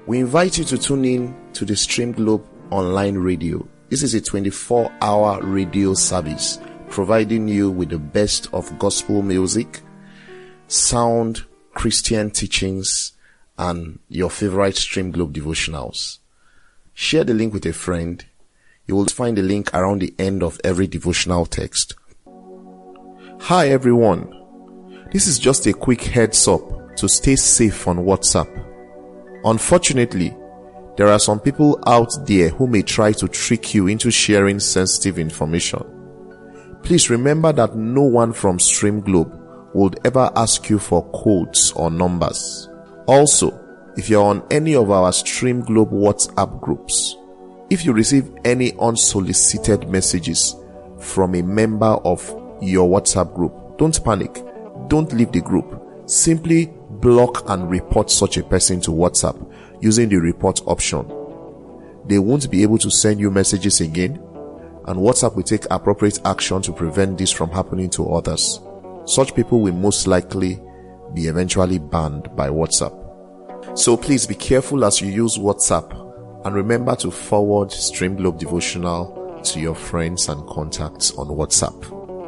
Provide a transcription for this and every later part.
We invite you to tune in to the Stream Globe online radio. This is a 24-hour radio service providing you with the best of gospel music, sound Christian teachings, and your favorite Stream Globe devotionals. Share the link with a friend. You will find the link around the end of every devotional text. Hi everyone. This is just a quick heads up to stay safe on WhatsApp. Unfortunately, there are some people out there who may try to trick you into sharing sensitive information. Please remember that no one from Stream Globe would ever ask you for codes or numbers. Also, if you're on any of our Stream Globe WhatsApp groups, if you receive any unsolicited messages from a member of your WhatsApp group, don't panic. Don't leave the group. Simply block and report such a person to WhatsApp using the report option. They won't be able to send you messages again, and WhatsApp will take appropriate action to prevent this from happening to others. Such people will most likely be eventually banned by WhatsApp. So please be careful as you use WhatsApp, and remember to forward Stream Globe devotional to your friends and contacts on WhatsApp.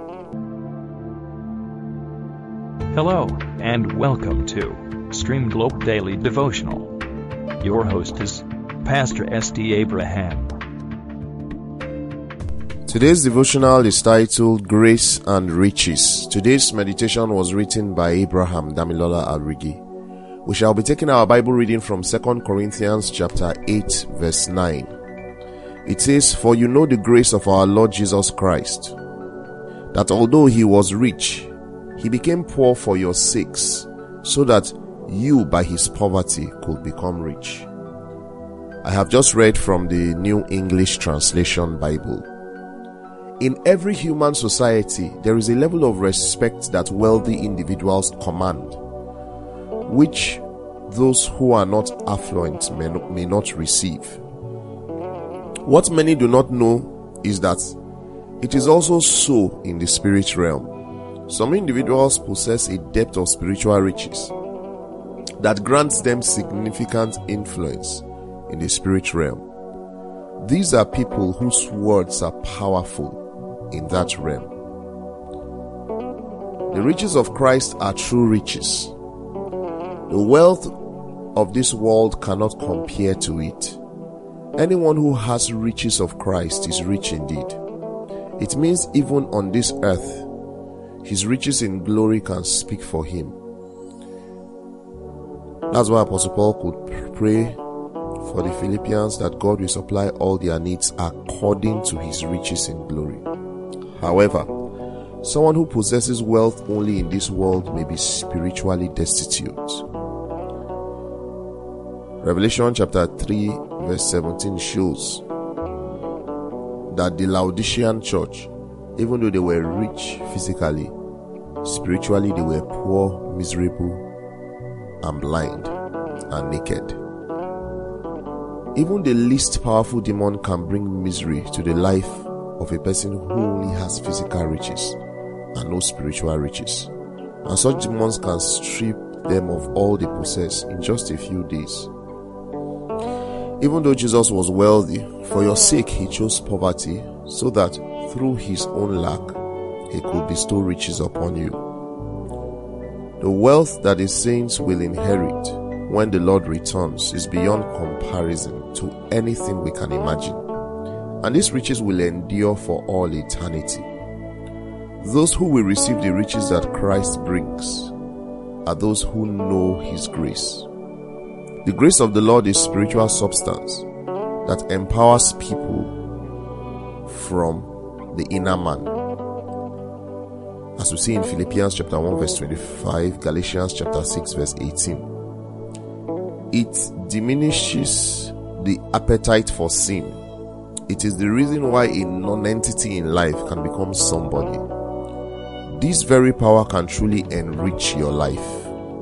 Hello, and welcome to Stream Globe Daily Devotional. Your host is Pastor S.D. Abraham. Today's devotional is titled Grace and Riches. Today's meditation was written by Abraham Damilola Alrigi. We shall be taking our Bible reading from 2 Corinthians chapter 8 verse 9. It says, "For you know the grace of our Lord Jesus Christ, that although he was rich, he became poor for your sakes, so that you by his poverty could become rich." I have just read from the New English Translation Bible. In every human society, there is a level of respect that wealthy individuals command, which those who are not affluent may not receive. What many do not know is that it is also so in the spirit realm. Some individuals possess a depth of spiritual riches that grants them significant influence in the spirit realm. These are people whose words are powerful in that realm. The riches of Christ are true riches. The wealth of this world cannot compare to it. Anyone who has riches of Christ is rich indeed. It means even on this earth, his riches in glory can speak for him. That's why Apostle Paul could pray for the Philippians that God will supply all their needs according to his riches in glory. However, someone who possesses wealth only in this world may be spiritually destitute. Revelation chapter 3 verse 17 shows that the Laodicean church, even though they were rich physically, spiritually they were poor, miserable, and blind, and naked. Even the least powerful demon can bring misery to the life of a person who only has physical riches and no spiritual riches. And such demons can strip them of all they possess in just a few days. Even though Jesus was wealthy, for your sake he chose poverty, so that through his own lack he could bestow riches upon you. The wealth that the saints will inherit when the Lord returns is beyond comparison to anything we can imagine, and these riches will endure for all eternity. Those who will receive the riches that Christ brings are those who know his grace. The grace of the Lord is spiritual substance that empowers people from the inner man. As we see in Philippians chapter 1 verse 25, Galatians chapter 6 verse 18. It diminishes the appetite for sin. It is the reason why a non-entity in life can become somebody. This very power can truly enrich your life.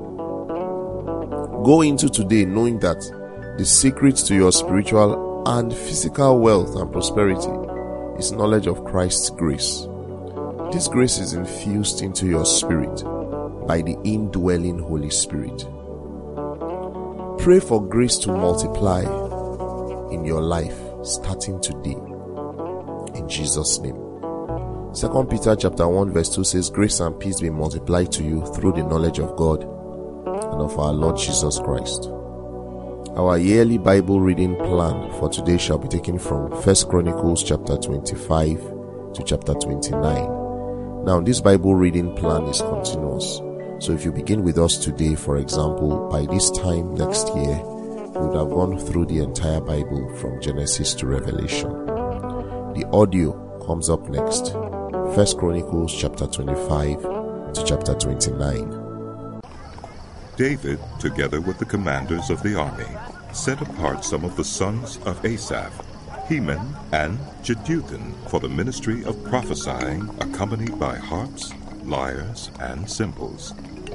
Go into today knowing that the secret to your spiritual and physical wealth and prosperity is knowledge of Christ's grace. This grace is infused into your spirit by the indwelling Holy Spirit. pray for grace to multiply in your life starting today. In Jesus' name. 2 Peter chapter 1 verse 2 says, grace and peace be multiplied to you through the knowledge of God and of our Lord Jesus Christ. Our yearly Bible reading plan for today shall be taken from 1 Chronicles chapter 25 to chapter 29. Now, this Bible reading plan is continuous. So if you begin with us today, for example, by this time next year, you would have gone through the entire Bible from Genesis to Revelation. The audio comes up next. 1 Chronicles chapter 25 to chapter 29. David, together with the commanders of the army, set apart some of the sons of Asaph, Heman and Jeduthun, for the ministry of prophesying, accompanied by harps, lyres, and cymbals.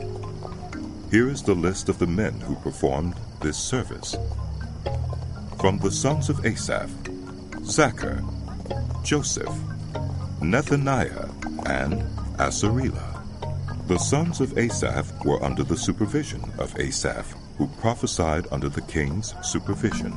Here is the list of the men who performed this service. From the sons of Asaph, Zachar, Joseph, Nethaniah, and Asarela. The sons of Asaph were under the supervision of Asaph, who prophesied under the king's supervision.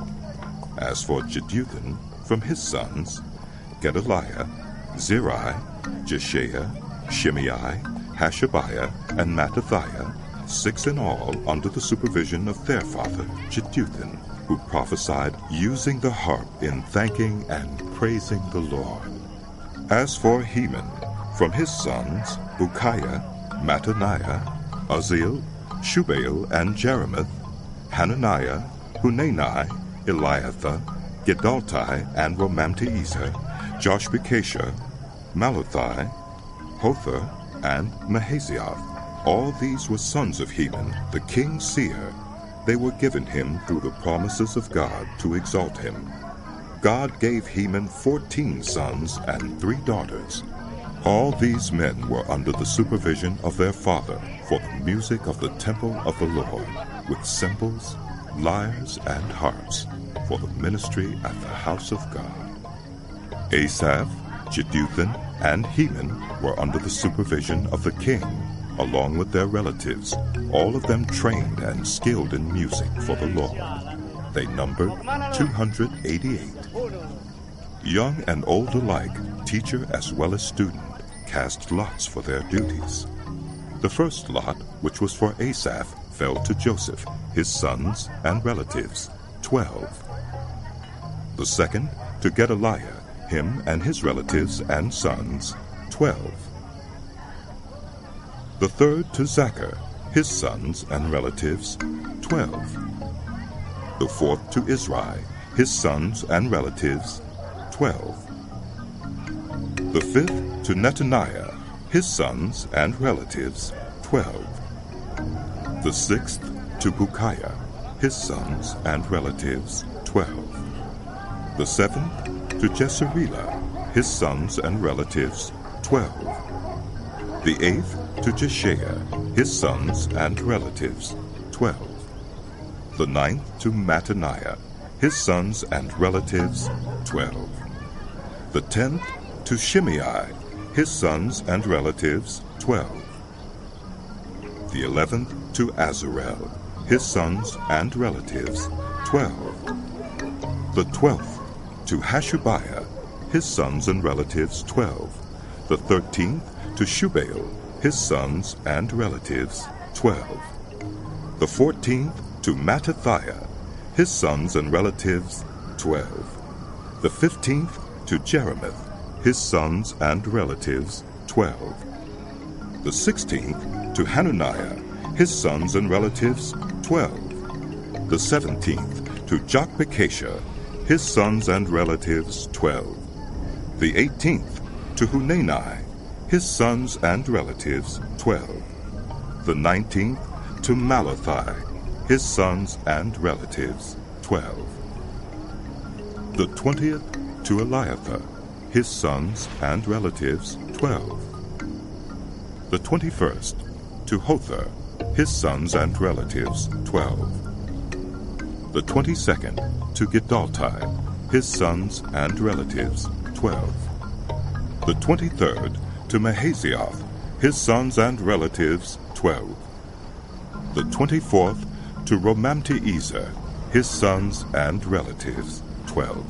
As for Jeduthun, from his sons, Gedaliah, Zeri, Jeshaiah, Shimei, Hashabiah, and Mattathiah, 6 in all under the supervision of their father, Jeduthun, who prophesied using the harp in thanking and praising the Lord. As for Heman, from his sons, Bukiah, Mattaniah, Uzziel, Shubael, and Jeremoth, Hananiah, Hunani, Eliathah, Gedalti, and Romamti-Ezer, Joshbekashah, Malathi, Hothar, and Mahazioth. All these were sons of Heman, the king's seer. They were given him through the promises of God to exalt him. God gave Heman 14 sons and 3 daughters. All these men were under the supervision of their father for the music of the temple of the Lord, with cymbals, lyres, and harps, for the ministry at the house of God. Asaph, Jeduthun, and Heman were under the supervision of the king, along with their relatives, all of them trained and skilled in music for the Lord. They numbered 288. Young and old alike, teacher as well as student, cast lots for their duties. The first lot, which was for Asaph, fell to Joseph, his sons and relatives, 12. The second to Gedaliah, him and his relatives and sons, 12. The third to Zachar, his sons and relatives, 12. The fourth to Izri, his sons and relatives, 12. The fifth to Nethaniah, his sons and relatives, 12. The sixth to Bukiah, his sons and relatives, 12. The seventh to Jesarela, his sons and relatives, 12. The eighth to Jeshaiah, his sons and relatives, 12. The ninth to Mattaniah, his sons and relatives, 12. The 10th to Shimei, his sons and relatives, 12. The 11th to Azarel, his sons and relatives, 12. The 12th to Hashabiah, his sons and relatives, 12. The 13th to Shubael, his sons and relatives, 12. The 14th to Mattathiah, his sons and relatives, 12. The 15th to Jeremoth, his sons and relatives, 12. The 16th to Hananiah, his sons and relatives, 12. The 17th to Joshbekashah, his sons and relatives, 12. The 18th to Hunani, his sons and relatives, 12. The 19th to Malathi, his sons and relatives, 12. The 20th to Eliathah, his sons and relatives, 12. The 21st to Hothar, his sons and relatives, 12. The 22nd to Gedalti, his sons and relatives, 12. The 23rd to Mahazioth, his sons and relatives, 12. The 24th To Romamti-Ezer, his sons and relatives, 12.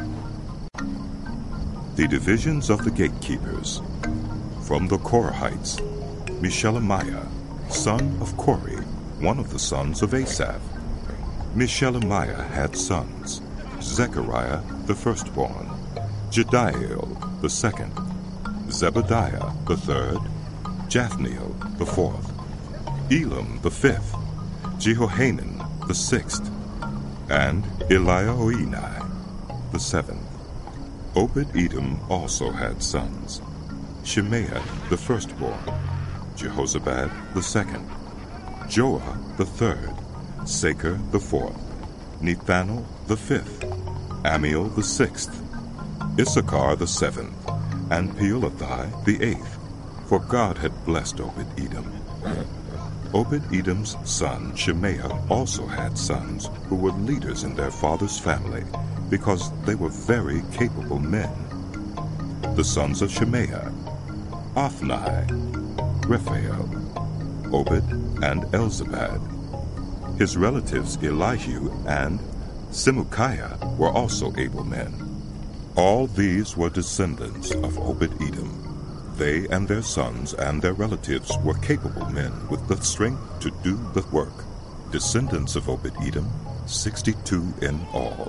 The divisions of the gatekeepers. From the Korahites, Meshelemiah, son of Kori, one of the sons of Asaph. Meshelemiah had sons: Zechariah the firstborn, Jediael the second, Zebediah the third, Jathniel the fourth, Elam the fifth, Jehohanan the sixth, and Elioenai the seventh. Obed-Edom also had sons: Shemaiah the firstborn, Jehozabad the second, Joah the third, Saker the fourth, Nethanel the fifth, Amiel the sixth, Issachar the seventh, and Peulathai the eighth, for God had blessed Obed-Edom. Obed-Edom's son Shemaiah also had sons who were leaders in their father's family, because they were very capable men. The sons of Shemaiah: Othni, Rephael, Obed, and Elzabad. His relatives Elihu and Simukiah were also able men. All these were descendants of Obed-Edom. They and their sons and their relatives were capable men with the strength to do the work. Descendants of Obed-Edom, 62 in all.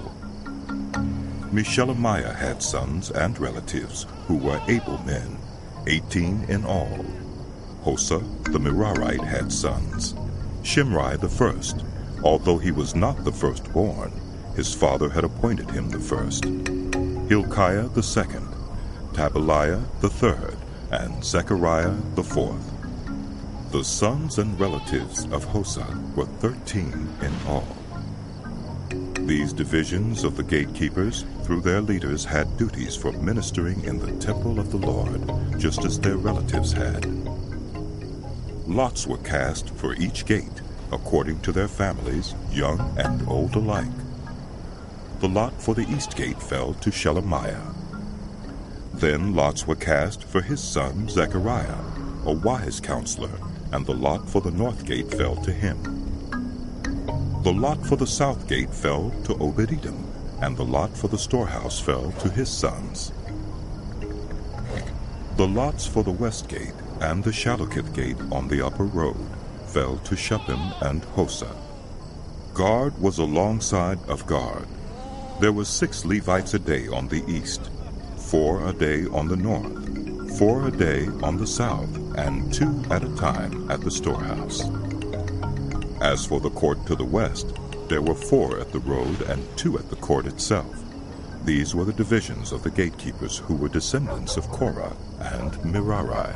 Meshelemiah had sons and relatives who were able men, 18 in all. Hosa the Merarite had sons: Shimri the first, although he was not the firstborn, his father had appointed him the first. Hilkiah the second, Tabaliah the third, and Zechariah the fourth. The sons and relatives of Hosa were 13 in all. These divisions of the gatekeepers, through their leaders, had duties for ministering in the temple of the Lord, just as their relatives had. Lots were cast for each gate, according to their families, young and old alike. The lot for the east gate fell to Shelemiah. Then lots were cast for his son Zechariah, a wise counselor, and the lot for the north gate fell to him. The lot for the south gate fell to Obed-Edom, and the lot for the storehouse fell to his sons. The lots for the west gate and the Shallokith gate on the upper road fell to Shuppim and Hosa. Guard was alongside of guard. There were 6 Levites a day on the east, 4 a day on the north, 4 a day on the south, and 2 at a time at the storehouse. As for the court to the west, there were 4 at the road and 2 at the court itself. These were the divisions of the gatekeepers who were descendants of Korah and Merari.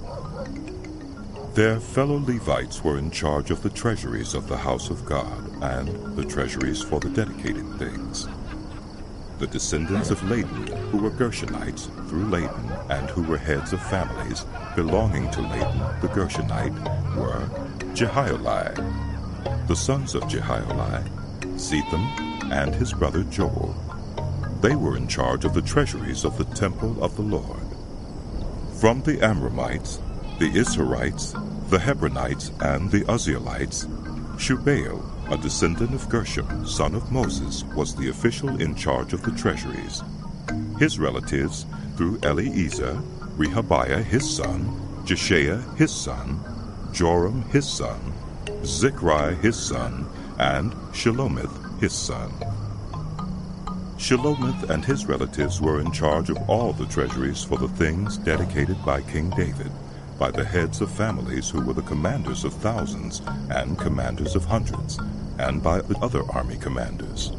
Their fellow Levites were in charge of the treasuries of the house of God and the treasuries for the dedicated things. The descendants of Laden, who were Gershonites through Laden, and who were heads of families belonging to Laden the Gershonite, were Jehioli. The sons of Jehioli: Zetham and his brother Joel. They were in charge of the treasuries of the temple of the Lord. From the Amramites, the Israelites, the Hebronites, and the Uzzielites, Shubael, a descendant of Gershom, son of Moses, was the official in charge of the treasuries. His relatives, through Eliezer, Rehabiah his son, Jeshaiah his son, Joram his son, Zichri his son, and Shelomith his son. Shelomith and his relatives were in charge of all the treasuries for the things dedicated by King David, by the heads of families who were the commanders of thousands and commanders of hundreds, and by the other army commanders.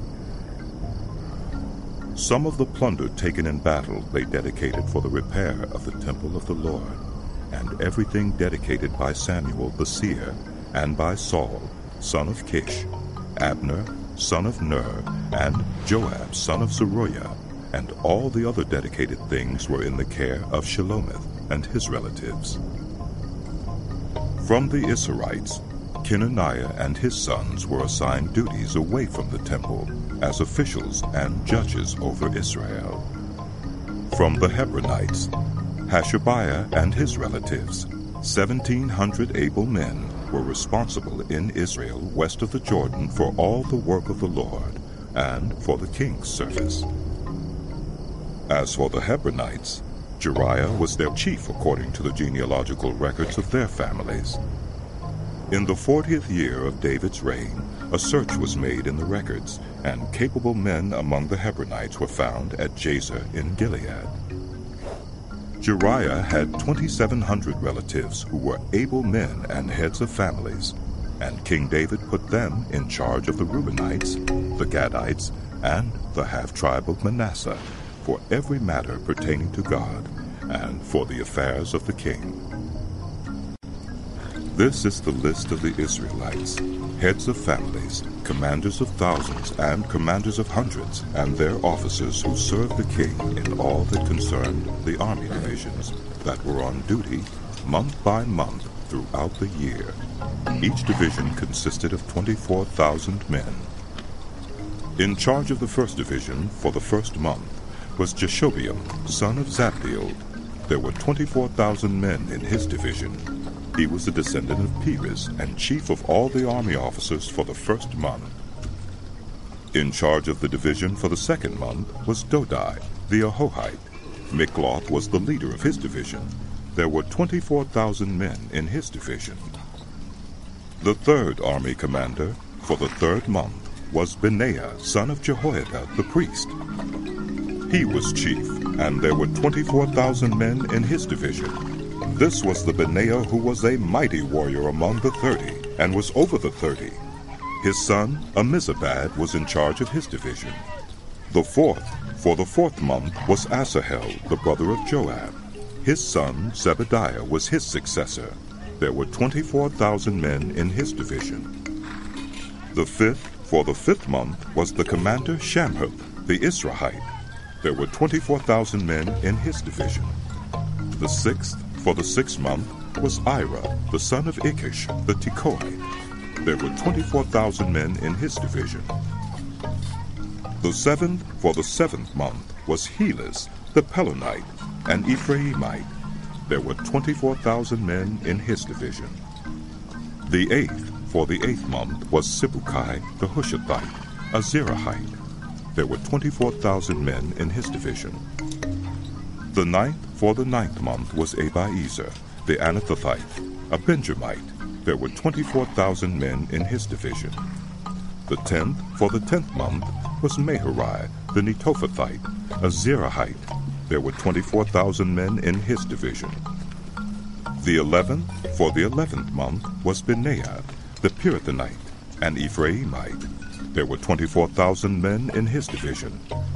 Some of the plunder taken in battle they dedicated for the repair of the temple of the Lord, and everything dedicated by Samuel the seer, and by Saul, son of Kish, Abner, son of Ner, and Joab, son of Zeruiah, and all the other dedicated things were in the care of Shelomith and his relatives. From the Israelites, Kenaniah and his sons were assigned duties away from the temple as officials and judges over Israel. From the Hebronites, Hashabiah and his relatives, 1,700 able men, were responsible in Israel west of the Jordan for all the work of the Lord and for the king's service. As for the Hebronites, Jeriah was their chief according to the genealogical records of their families. In the 40th year of David's reign, a search was made in the records, and capable men among the Hebronites were found at Jazer in Gilead. Jeriah had 2,700 relatives who were able men and heads of families, and King David put them in charge of the Reubenites, the Gadites, and the half-tribe of Manasseh for every matter pertaining to God and for the affairs of the king. This is the list of the Israelites, heads of families, commanders of thousands and commanders of hundreds, and their officers who served the king in all that concerned the army divisions that were on duty month by month throughout the year. Each division consisted of 24,000 men. In charge of the first division for the first month was Jeshobeam, son of Zabdiel. There were 24,000 men in his division. He was a descendant of Perez and chief of all the army officers for the first month. In charge of the division for the second month was Dodai, the Ahohite. Mikloth was the leader of his division. There were 24,000 men in his division. The third army commander for the third month was Benaiah, son of Jehoiada the priest. He was chief, and there were 24,000 men in his division. This was the Benaiah who was a mighty warrior among the 30, and was over the 30. His son, Ammizabad, was in charge of his division. The fourth, for the fourth month, was Asahel, the brother of Joab. His son, Zebediah, was his successor. There were 24,000 men in his division. The fifth, for the fifth month, was the commander Shamhuth, the Israelite. There were 24,000 men in his division. The sixth, for the sixth month, was Ira, the son of Ikish, the Tekoite. There were 24,000 men in his division. The seventh, for the seventh month, was Helas, the Pelonite, an Ephraimite. There were 24,000 men in his division. The eighth, for the eighth month, was Sibukai, the Hushathite, a Zerahite. There were 24,000 men in his division. The ninth, for the ninth month, was Abiezer, the Anathothite, a Benjamite. There were 24,000 men in his division. The tenth, for the 10th month, was Maharai, the Netophathite, a Zerahite. There were 24,000 men in his division. The 11th, for the 11th month, was Benaiah, the Pirathonite, an Ephraimite. There were 24,000 men in his division.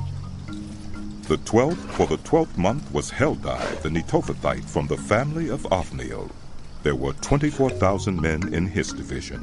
The 12th, for the 12th month, was Heldai, the Netophathite, from the family of Othniel. There were 24,000 men in his division.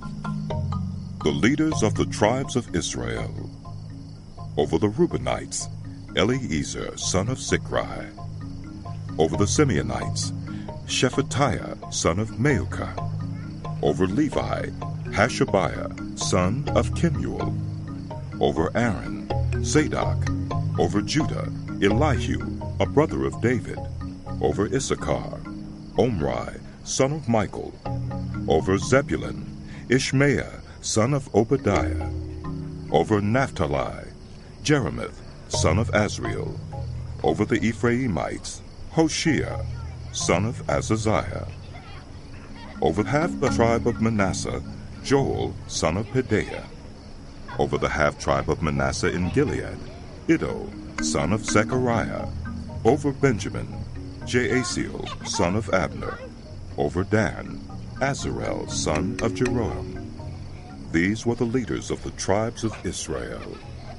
The leaders of the tribes of Israel. Over the Reubenites, Eliezer, son of Zikri. Over the Simeonites, Shephatiah, son of Maacah. Over Levi, Hashabiah, son of Kemuel. Over Aaron, Zadok. Over Judah, Elihu, a brother of David. Over Issachar, Omri, son of Michael. Over Zebulun, Ishmael, son of Obadiah. Over Naphtali, Jerimoth, son of Azriel. Over the Ephraimites, Hoshea, son of Azaziah. Over half the tribe of Manasseh, Joel, son of Pedaiah. Over the half-tribe of Manasseh in Gilead, Iddo, son of Zechariah. Over Benjamin, Jaasiel, son of Abner. Over Dan, Azarel, son of Jeroham. These were the leaders of the tribes of Israel.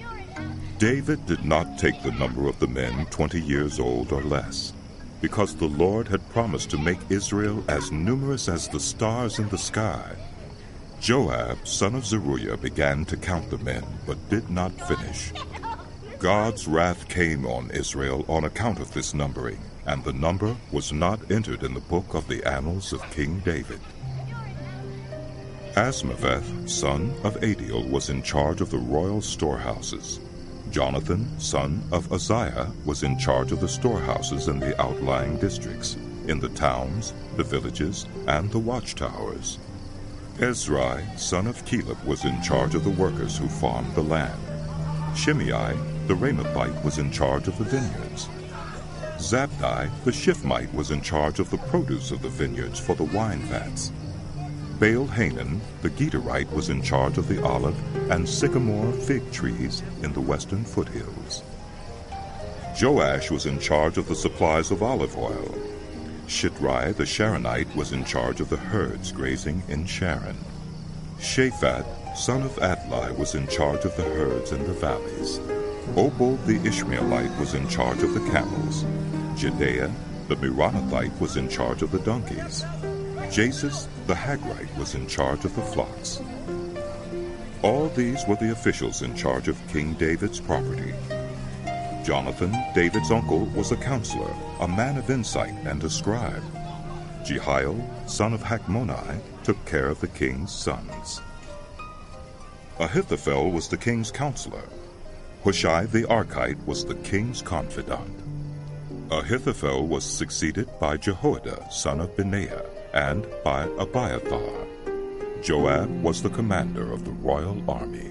David did not take the number of the men 20 years old or less, because the Lord had promised to make Israel as numerous as the stars in the sky. Joab, son of Zeruiah, began to count the men, but did not finish. God's wrath came on Israel on account of this numbering, and the number was not entered in the book of the annals of King David. Asmaveth, son of Adiel, was in charge of the royal storehouses. Jonathan, son of Uzziah, was in charge of the storehouses in the outlying districts, in the towns, the villages, and the watchtowers. Ezrai, son of Caleb, was in charge of the workers who farmed the land. Shimei, the Ramathite, was in charge of the vineyards. Zabdi, the Shifmite, was in charge of the produce of the vineyards for the wine vats. Baal-Hanan, the Gederite, was in charge of the olive and sycamore fig trees in the western foothills. Joash was in charge of the supplies of olive oil. Shitrai, the Sharonite, was in charge of the herds grazing in Sharon. Shaphat, son of Adlai, was in charge of the herds in the valleys. Obal the Ishmaelite was in charge of the camels. Jedaiah, the Meronothite, was in charge of the donkeys. Jasus, the Hagrite, was in charge of the flocks. All these were the officials in charge of King David's property. Jonathan, David's uncle, was a counselor, a man of insight and a scribe. Jehiel, son of Hachmoni, took care of the king's sons. Ahithophel was the king's counselor. Hushai the Archite was the king's confidant. Ahithophel was succeeded by Jehoiada, son of Benaiah, and by Abiathar. Joab was the commander of the royal army.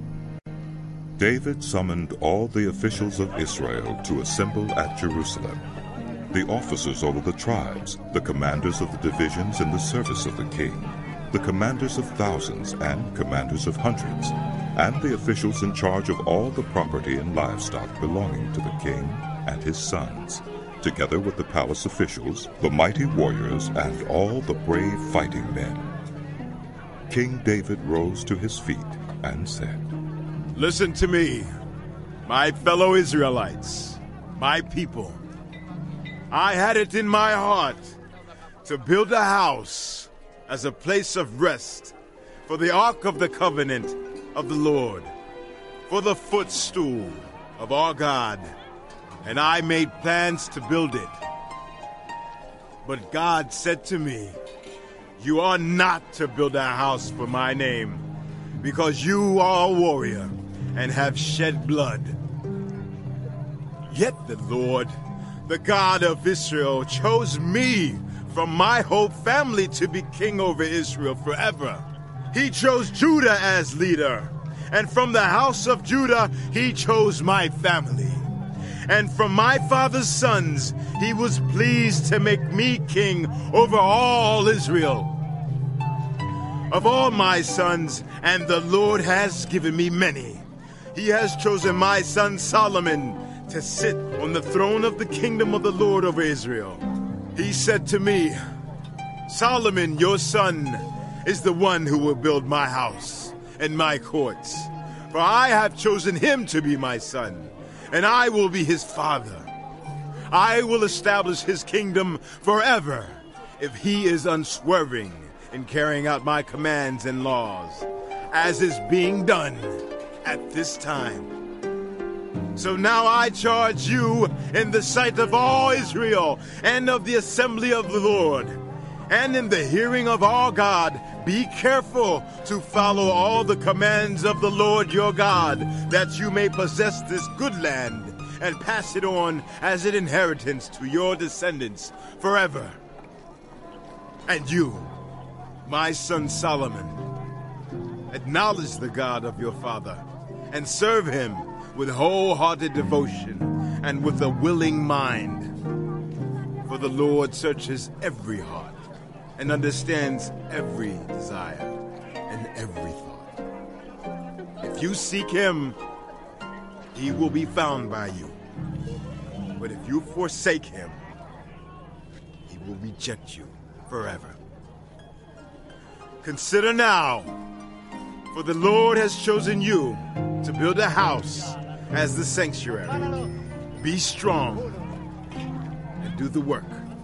David summoned all the officials of Israel to assemble at Jerusalem. The officers over the tribes, the commanders of the divisions in the service of the king, the commanders of thousands and commanders of hundreds, and the officials in charge of all the property and livestock belonging to the king and his sons, together with the palace officials, the mighty warriors, and all the brave fighting men. King David rose to his feet and said, "Listen to me, my fellow Israelites, my people. I had it in my heart to build a house as a place of rest for the Ark of the Covenant of the Lord, for the footstool of our God, and I made plans to build it. But God said to me, 'You are not to build a house for my name, because you are a warrior and have shed blood.' Yet the Lord, the God of Israel, chose me from my whole family to be king over Israel forever. He chose Judah as leader, and from the house of Judah he chose my family. And from my father's sons he was pleased to make me king over all Israel. Of all my sons, and the Lord has given me many, he has chosen my son Solomon to sit on the throne of the kingdom of the Lord over Israel. He said to me, 'Solomon, your son, is the one who will build my house and my courts. For I have chosen him to be my son, and I will be his father. I will establish his kingdom forever if he is unswerving in carrying out my commands and laws, as is being done at this time. So now I charge you in the sight of all Israel and of the assembly of the Lord, and in the hearing of our God, be careful to follow all the commands of the Lord your God, that you may possess this good land and pass it on as an inheritance to your descendants forever. And you, my son Solomon, acknowledge the God of your father and serve him with wholehearted devotion and with a willing mind. For the Lord searches every heart and understands every desire and every thought. If you seek him, he will be found by you. But if you forsake him, he will reject you forever. Consider now, for the Lord has chosen you to build a house as the sanctuary. Be strong and do the work."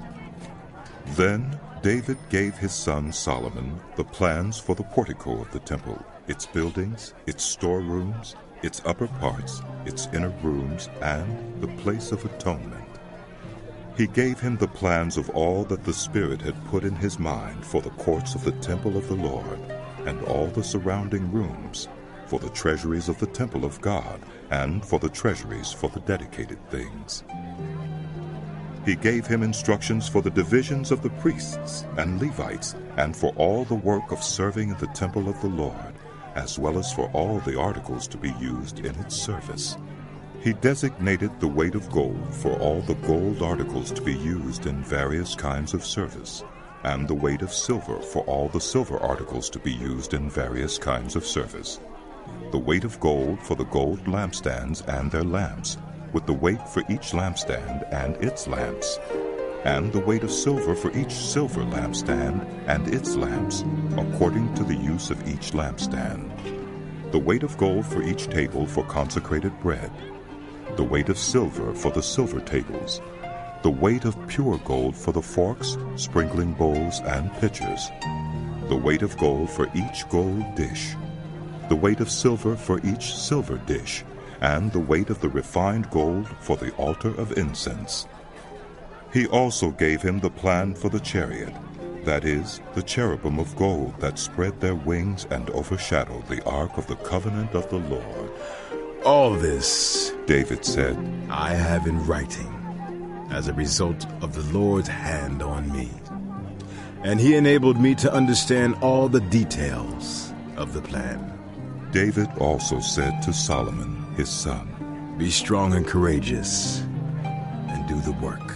Then David gave his son Solomon the plans for the portico of the temple, its buildings, its storerooms, its upper parts, its inner rooms, and the place of atonement. He gave him the plans of all that the Spirit had put in his mind for the courts of the temple of the Lord, and all the surrounding rooms, for the treasuries of the temple of God, and for the treasuries for the dedicated things. He gave him instructions for the divisions of the priests and Levites, and for all the work of serving in the temple of the Lord, as well as for all the articles to be used in its service. He designated the weight of gold for all the gold articles to be used in various kinds of service, and the weight of silver for all the silver articles to be used in various kinds of service. The weight of gold for the gold lampstands and their lamps, with the weight for each lampstand and its lamps, and the weight of silver for each silver lampstand and its lamps, according to the use of each lampstand. The weight of gold for each table for consecrated bread, the weight of silver for the silver tables, the weight of pure gold for the forks, sprinkling bowls, and pitchers, the weight of gold for each gold dish, the weight of silver for each silver dish, and the weight of the refined gold for the altar of incense. He also gave him the plan for the chariot, that is, the cherubim of gold that spread their wings and overshadowed the ark of the covenant of the Lord. All this, David said, I have in writing as a result of the Lord's hand on me. And he enabled me to understand all the details of the plan. David also said to Solomon, his son, Be strong and courageous, and do the work.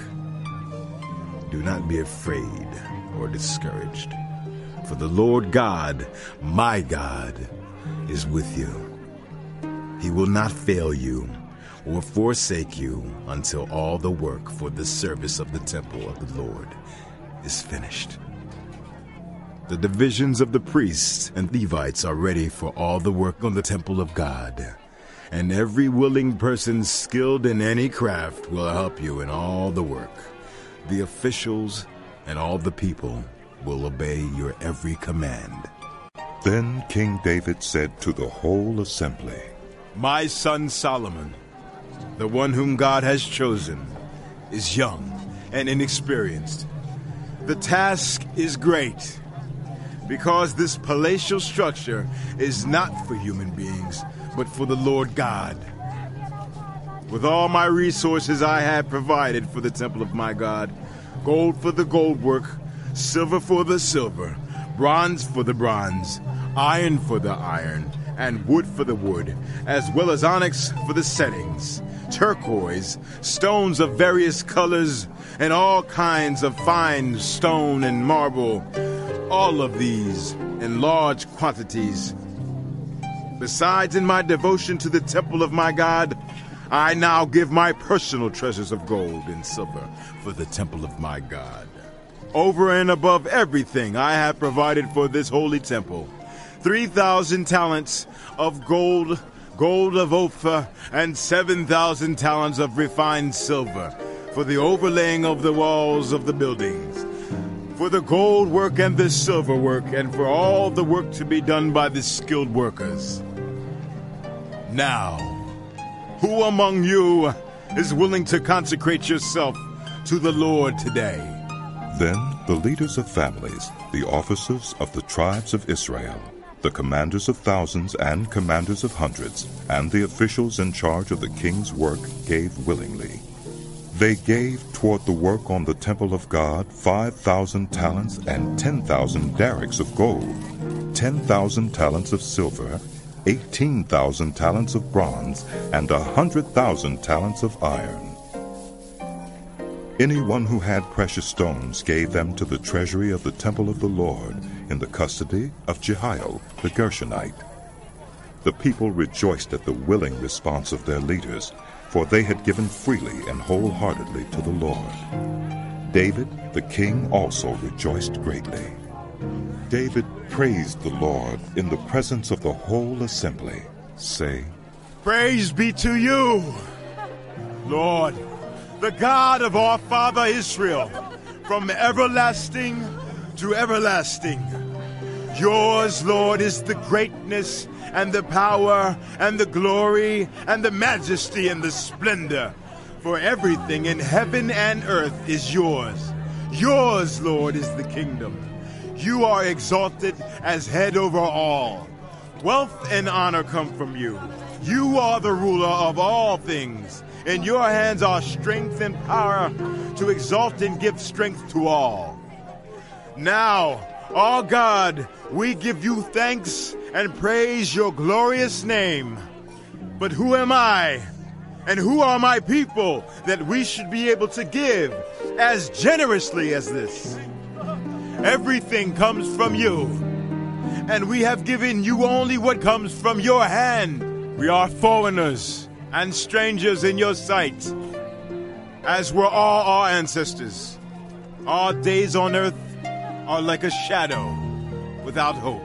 Do not be afraid or discouraged, for the Lord God, my God, is with you. He will not fail you or forsake you until all the work for the service of the temple of the Lord is finished. The divisions of the priests and Levites are ready for all the work on the temple of God, and every willing person skilled in any craft will help you in all the work. The officials and all the people will obey your every command. Then King David said to the whole assembly, My son Solomon, the one whom God has chosen, is young and inexperienced. The task is great, because this palatial structure is not for human beings, but for the Lord God. With all my resources I have provided for the temple of my God, gold for the gold work, silver for the silver, bronze for the bronze, iron for the iron, and wood for the wood, as well as onyx for the settings, turquoise, stones of various colors, and all kinds of fine stone and marble, all of these in large quantities. Besides, in my devotion to the temple of my God, I now give my personal treasures of gold and silver for the temple of my God. Over and above everything I have provided for this holy temple, 3,000 talents of gold, gold of Ophir, and 7,000 talents of refined silver for the overlaying of the walls of the buildings, for the gold work and the silver work, and for all the work to be done by the skilled workers. Now, who among you is willing to consecrate yourself to the Lord today? Then the leaders of families, the officers of the tribes of Israel, the commanders of thousands and commanders of hundreds, and the officials in charge of the king's work gave willingly. They gave toward the work on the temple of God 5,000 talents and 10,000 darics of gold, 10,000 talents of silver, 18,000 talents of bronze, and 100,000 talents of iron. Anyone who had precious stones gave them to the treasury of the temple of the Lord in the custody of Jehiel the Gershonite. The people rejoiced at the willing response of their leaders, for they had given freely and wholeheartedly to the Lord. David the king also rejoiced greatly. David praised the Lord in the presence of the whole assembly, saying, Praise be to you, Lord, the God of our father Israel, from everlasting to everlasting. Yours, Lord, is the greatness and the power and the glory and the majesty and the splendor. For everything in heaven and earth is yours. Yours, Lord, is the kingdom. You are exalted as head over all. Wealth and honor come from you. You are the ruler of all things, In your hands are strength and power to exalt and give strength to all. Now, our God, we give you thanks and praise your glorious name. But who am I, and who are my people, that we should be able to give as generously as this? Everything comes from you, and we have given you only what comes from your hand. We are foreigners and strangers in your sight, as were all our ancestors. Our days on earth are like a shadow without hope.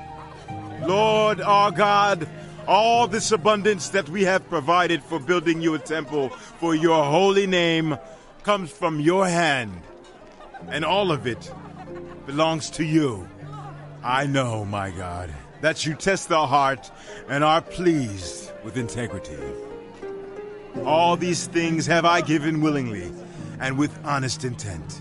Lord our God, all this abundance that we have provided for building you a temple for your holy name comes from your hand, and all of it belongs to you. I know, my God, that you test the heart and are pleased with integrity. All these things have I given willingly and with honest intent.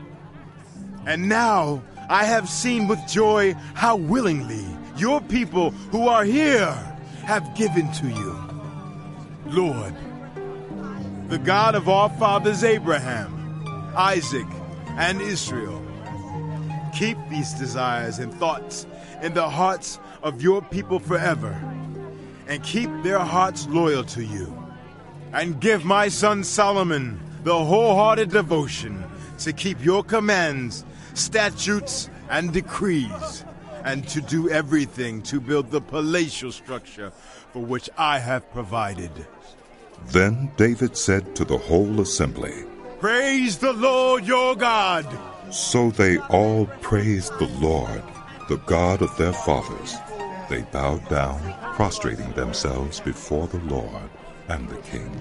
And now I have seen with joy how willingly your people who are here have given to you. Lord, the God of our fathers Abraham, Isaac, and Israel, keep these desires and thoughts in the hearts of your people forever, and keep their hearts loyal to you. And give my son Solomon the wholehearted devotion to keep your commands, statutes, and decrees, and to do everything to build the palatial structure for which I have provided. Then David said to the whole assembly, Praise the Lord your God! So they all praised the Lord, the God of their fathers. They bowed down, prostrating themselves before the Lord and the king.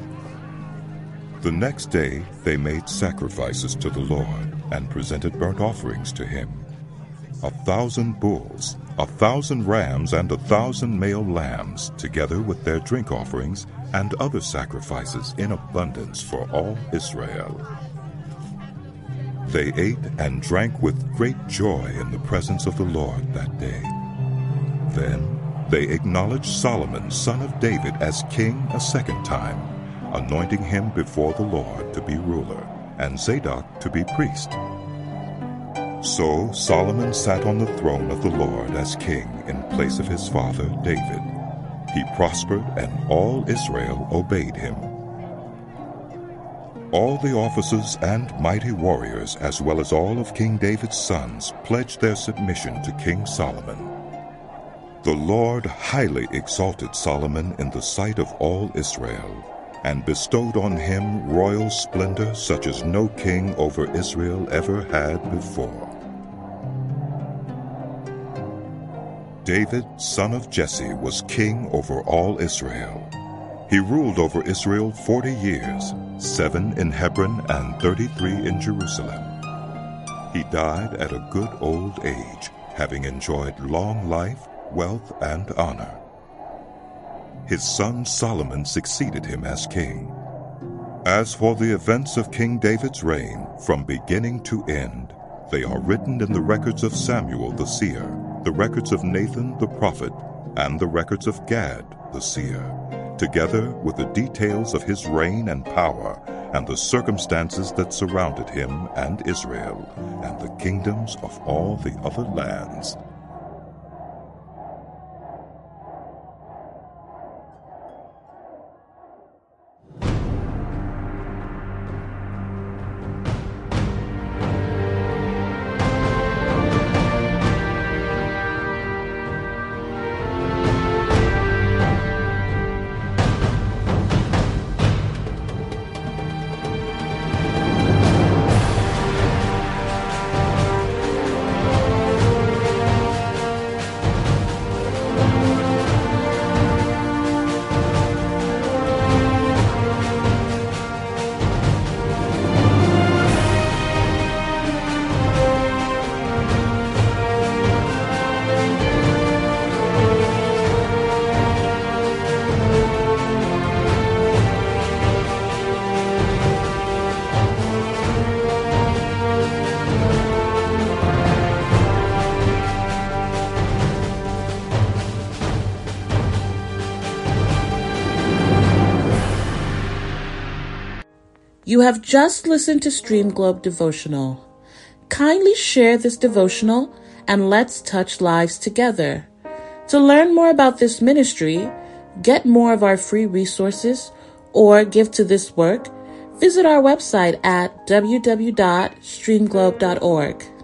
The next day they made sacrifices to the Lord and presented burnt offerings to him. 1,000 bulls, 1,000 rams, and 1,000 male lambs, together with their drink offerings and other sacrifices in abundance for all Israel. They ate and drank with great joy in the presence of the Lord that day. Then they acknowledged Solomon, son of David, as king a second time, anointing him before the Lord to be ruler, and Zadok to be priest. So Solomon sat on the throne of the Lord as king in place of his father David. He prospered, and all Israel obeyed him. All the officers and mighty warriors, as well as all of King David's sons, pledged their submission to King Solomon. The Lord highly exalted Solomon in the sight of all Israel, and bestowed on him royal splendor such as no king over Israel ever had before. David, son of Jesse, was king over all Israel. He ruled over Israel 40 years, 7 in Hebron and 33 in Jerusalem. He died at a good old age, having enjoyed long life, wealth, and honor. His son Solomon succeeded him as king. As for the events of King David's reign, from beginning to end, they are written in the records of Samuel the seer, the records of Nathan the prophet, and the records of Gad the seer, together with the details of his reign and power, and the circumstances that surrounded him and Israel, and the kingdoms of all the other lands. You have just listened to Stream Globe Devotional. Kindly share this devotional and let's touch lives together. To learn more about this ministry, get more of our free resources, or give to this work, visit our website at www.streamglobe.org.